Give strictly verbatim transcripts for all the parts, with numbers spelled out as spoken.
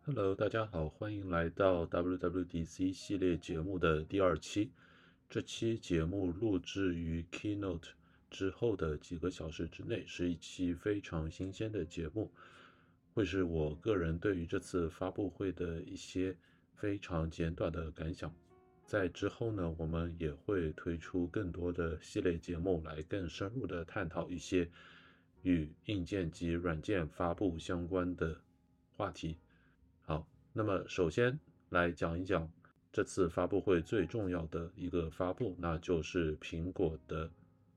Hello，大家好，欢迎来到 W W D C 系列节目的第二期。这期节目录制于 Keynote 之后的几个小时之内，是一期非常新鲜的节目，会是我个人对于这次发布会的一些非常简短的感想。在之后呢，我们也会推出更多的系列节目，来更深入的探讨一些与硬件及软件发布相关的话题。好，那么首先来讲一讲这次发布会最重要的一个发布，那就是苹果的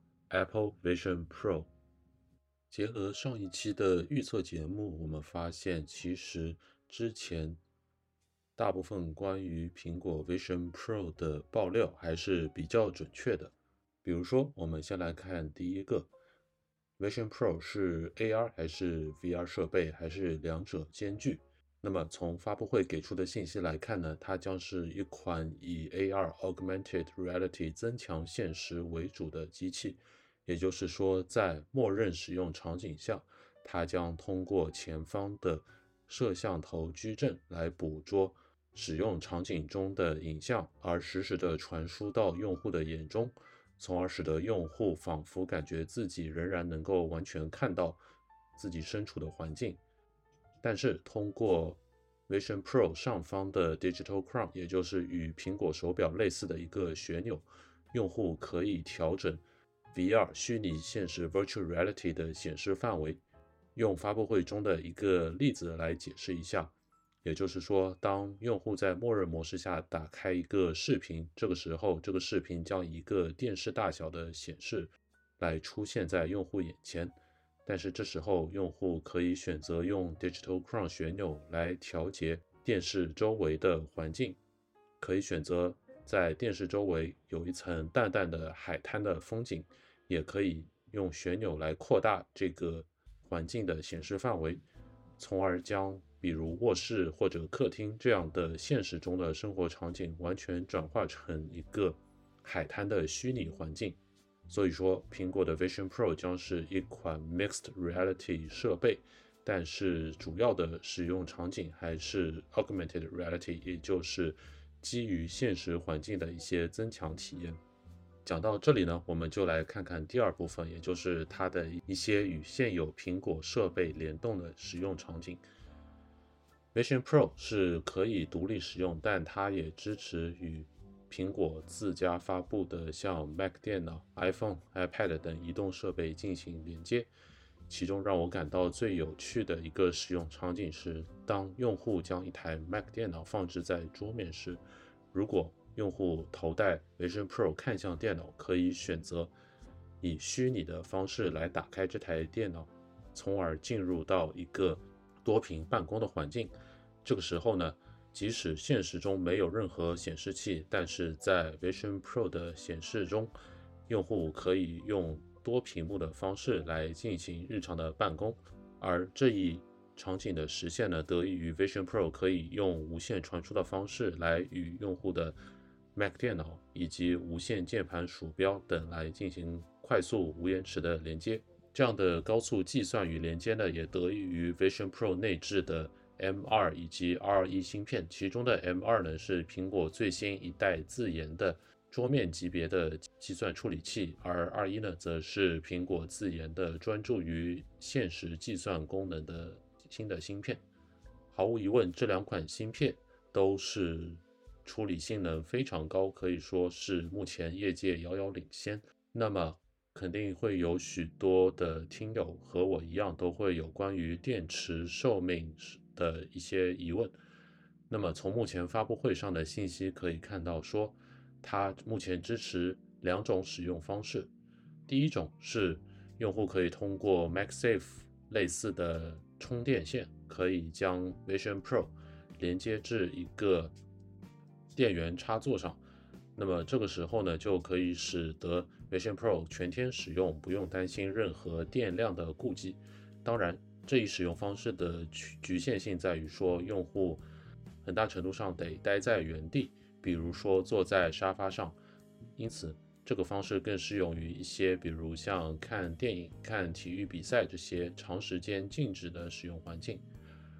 Apple Vision Pro。结合上一期的预测节目，我们发现其实之前大部分关于苹果 Vision Pro 的爆料还是比较准确的。比如说，我们先来看第一个，Vision Pro 是 A R 还是 V R 设备，还是两者兼具？那么从发布会给出的信息来看呢，它将是一款以 A R Augmented Reality 增强现实为主的机器，也就是说，在默认使用场景下，它将通过前方的摄像头矩阵来捕捉使用场景中的影像，而实时的传输到用户的眼中，从而使得用户仿佛感觉自己仍然能够完全看到自己身处的环境。但是通过 Vision Pro 上方的 Digital Crown， 也就是与苹果手表类似的一个旋钮，用户可以调整 V R 虚拟现实 Virtual Reality 的显示范围。用发布会中的一个例子来解释一下，也就是说，当用户在默认模式下打开一个视频，这个时候这个视频将以一个电视大小的显示来出现在用户眼前。但是这时候，用户可以选择用 Digital Crown 旋钮来调节电视周围的环境，可以选择在电视周围有一层淡淡的海滩的风景，也可以用旋钮来扩大这个环境的显示范围，从而将比如卧室或者客厅这样的现实中的生活场景完全转化成一个海滩的虚拟环境。所以说，苹果的 Vision Pro 将是一款 Mixed Reality 设备，但是主要的使用场景还是 Augmented Reality， 也就是基于现实环境的一些增强体验。讲到这里呢，我们就来看看第二部分，也就是它的一些与现有苹果设备联动的使用场景。Vision Pro 是可以独立使用，但它也支持与苹果自家发布的像 Mac 电脑、iPhone、iPad 等移动设备进行连接。其中让我感到最有趣的一个使用场景是，当用户将一台 Mac 电脑放置在桌面时，如果用户头戴 Vision Pro 看向电脑，可以选择以虚拟的方式来打开这台电脑，从而进入到一个多屏办公的环境。这个时候呢，即使现实中没有任何显示器，但是在 Vision Pro 的显示中，用户可以用多屏幕的方式来进行日常的办公。而这一场景的实现呢，得益于 Vision Pro 可以用无线传输的方式来与用户的 Mac 电脑以及无线键盘、鼠标等来进行快速无延迟的连接。这样的高速计算与连接呢，也得益于 Vision Pro 内置的 M 二 以及 R 一 芯片，其中的 M 二 呢是苹果最新一代自研的桌面级别的计算处理器，而 R 一 呢则是苹果自研的专注于现实计算功能的新的芯片。毫无疑问，这两款芯片都是处理性能非常高，可以说是目前业界遥遥领先。那么肯定会有许多的听友和我一样，都会有关于电池寿命的一些疑问。那么从目前发布会上的信息可以看到说，它目前支持两种使用方式。第一种是用户可以通过 MagSafe 类似的充电线，可以将 Vision Pro 连接至一个电源插座上。那么这个时候呢，就可以使得 Vision Pro 全天使用，不用担心任何电量的顾忌。当然，这一使用方式的局限性在于说，用户很大程度上得待在原地，比如说坐在沙发上。因此，这个方式更适用于一些，比如像看电影、看体育比赛这些长时间静止的使用环境。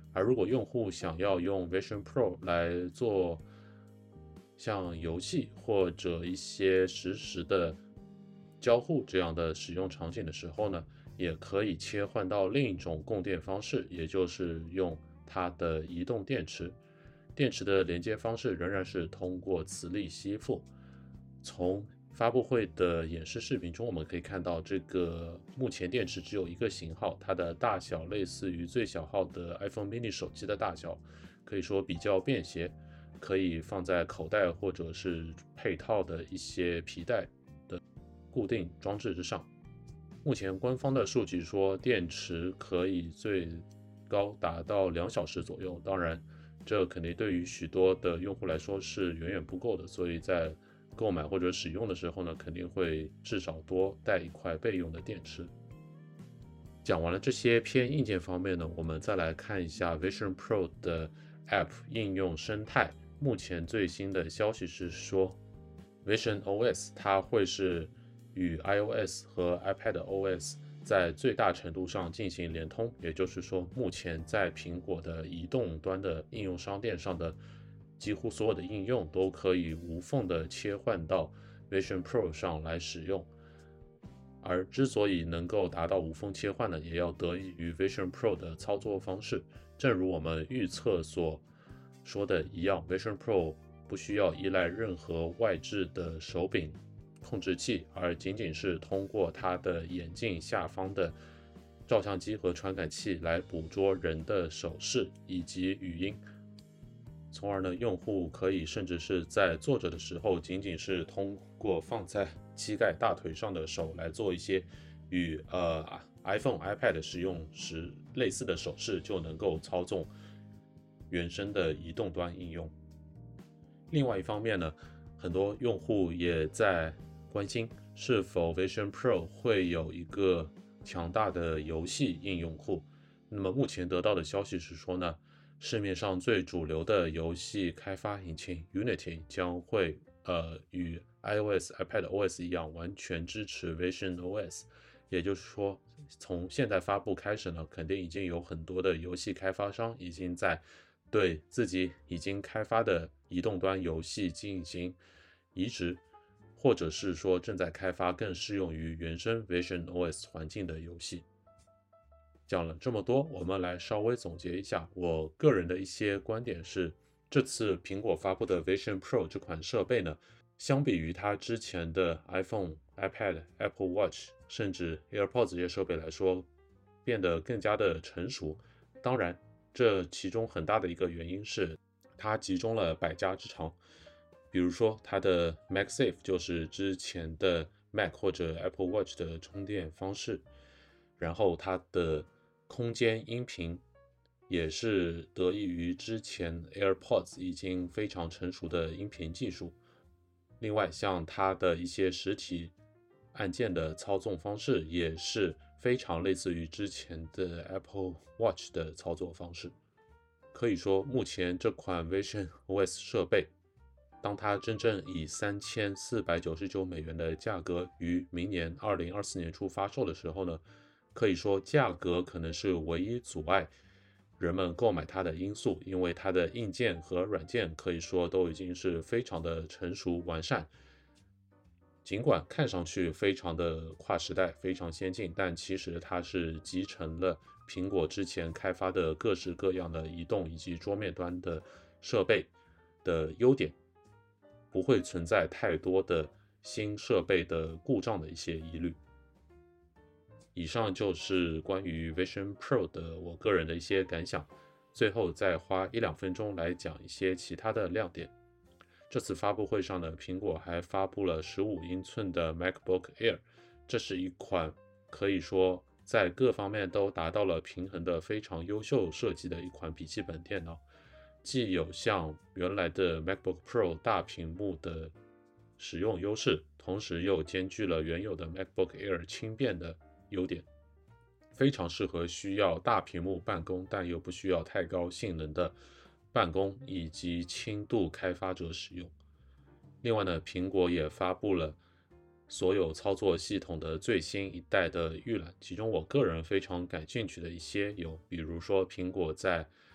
而如果用户想要用 Vision Pro 来做像游戏或者一些实时的交互这样的使用场景的时候呢，也可以切换到另一种供电方式，也就是用它的移动电池。电池的连接方式仍然是通过磁力吸附。从发布会的演示视频中，我们可以看到这个目前电池只有一个型号，它的大小类似于最小号的 iPhone mini 手机的大小，可以说比较便携，可以放在口袋或者是配套的一些皮带的固定装置之上。目前官方的数据说电池可以最高达到两小时左右，当然这肯定对于许多的用户来说是远远不够的，所以在购买或者使用的时候呢，肯定会至少多带一块备用的电池。讲完了这些偏硬件方面呢，我们再来看一下 Vision Pro 的 App 应用生态。目前最新的消息是说 Vision O S 它会是与 iOS 和 iPadOS 在最大程度上进行连通，也就是说，目前在苹果的移动端的应用商店上的几乎所有的应用都可以无缝的切换到 Vision Pro 上来使用。而之所以能够达到无缝切换呢，也要得益于 Vision Pro 的操作方式。正如我们预测所说的一样， Vision Pro 不需要依赖任何外置的手柄控制器，而仅仅是通过它的眼镜下方的照相机和传感器来捕捉人的手势以及语音，从而呢，用户可以甚至是在坐着的时候，仅仅是通过放在膝盖、大腿上的手来做一些与呃 iPhone、iPad 使用时类似的手势，就能够操纵原生的移动端应用。另外一方面呢，很多用户也在关心是否 Vision Pro 会有一个强大的游戏应用库。那么目前得到的消息是说呢，市面上最主流的游戏开发引擎 Unity 将会呃与 iOS、iPadOS 一样完全支持 Vision O S， 也就是说，从现在发布开始呢，肯定已经有很多的游戏开发商已经在对自己已经开发的移动端游戏进行移植，或者是说正在开发更适用于原生 Vision O S 环境的游戏。讲了这么多，我们来稍微总结一下我个人的一些观点是，这次苹果发布的 Vision Pro 这款设备呢，相比于它之前的 iPhone、iPad、Apple Watch 甚至 AirPods 这些设备来说，变得更加的成熟。当然，这其中很大的一个原因是它集中了百家之长，比如说它的 MagSafe 就是之前的 Mac 或者 Apple Watch 的充电方式，然后它的空间音频也是得益于之前 AirPods 已经非常成熟的音频技术。另外，像它的一些实体按键的操纵方式也是非常类似于之前的 Apple Watch 的操作方式。可以说，目前这款 Vision O S 设备，当它真正以三千四百九十九美元的价格于明年二零二四年初发售的时候呢，可以说价格可能是唯一阻碍人们购买它的因素，因为它的硬件和软件可以说都已经是非常的成熟完善。尽管看上去非常的跨时代、非常先进，但其实它是集成了苹果之前开发的各式各样的移动以及桌面端的设备的优点，不会存在太多的新设备的故障的一些疑虑。以上就是关于 Vision Pro 的我个人的一些感想，最后再花一两分钟来讲一些其他的亮点。这次发布会上呢，苹果还发布了十五英寸的 MacBook Air， 这是一款可以说在各方面都达到了平衡的非常优秀设计的一款笔记本电脑，既有像原来的 MacBook Pro 大屏幕的使用优势，同时又兼具了原有的 MacBook Air 轻便的优点，非常适合需要大屏幕办公但又不需要太高性能的办公以及轻度开发者使用。另外呢，苹果也发布了所有操作系统的最新一代的预览，其中我个人非常感兴趣的一些有，比如说苹果在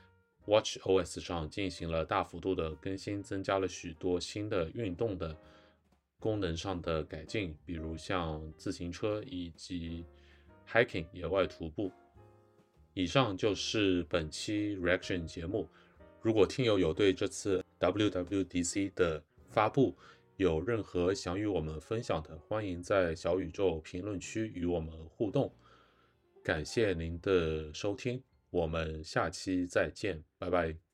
WatchOS 上进行了大幅度的更新，增加了许多新的运动的功能上的改进，比如像自行车以及 hiking 野外徒步。以上就是本期 Reaction 节目。如果听友有对这次 W W D C 的发布有任何想与我们分享的，欢迎在小宇宙评论区与我们互动。感谢您的收听，我们下期再见，拜拜。